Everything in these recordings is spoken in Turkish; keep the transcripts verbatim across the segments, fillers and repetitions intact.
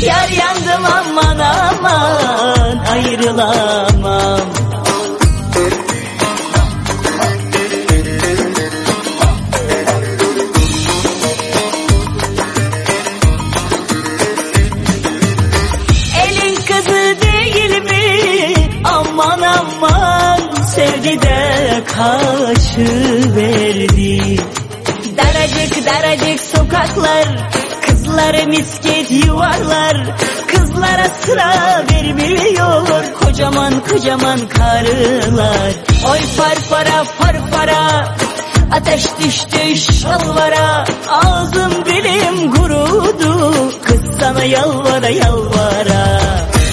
Yar yandım aman aman, ayrılamam. Elin kızı değil mi? Aman aman, sevdi de kaçıverdi. Daracık daracık sokaklar, kızlara misket yuvarlar. Kızlara sıra vermiyor kocaman kocaman karılar. Oy farfara farfara, ateş düştü şalvara. Ağzım dilim kurudu, kız sana yalvara yalvara.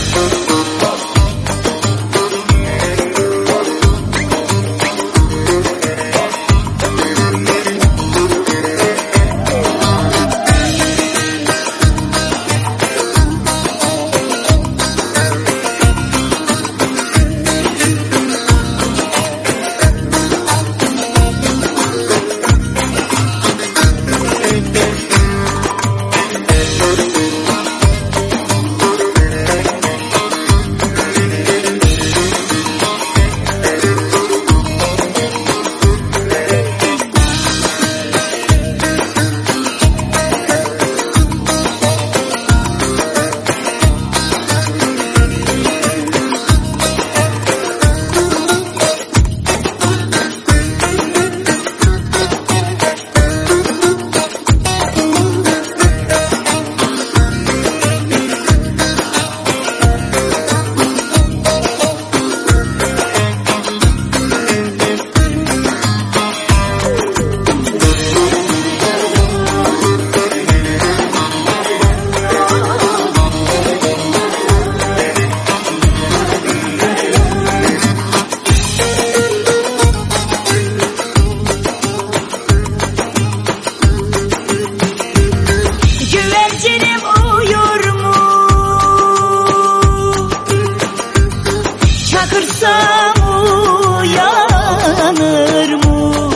Çakırsam uyanır mı?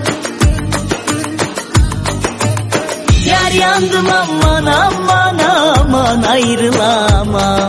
Yar yandım aman aman aman, ayrılamam.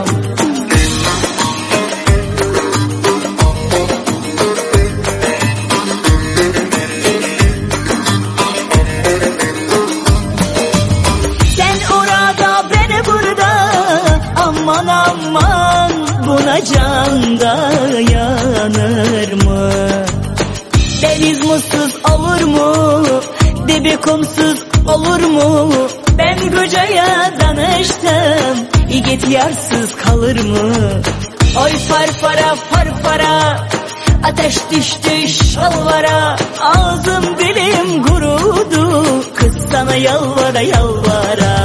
Sen orada ben burada, aman aman, buna can dayanır mı? Deniz mutsuz olur mu? Dibi kumsuz olur mu? Ben kocaya danıştım, yiğit yarsız kalır mı? Oy farfara farfara, ateş düştü şalvara. Ağzım dilim kurudu, kız sana yalvara yalvara.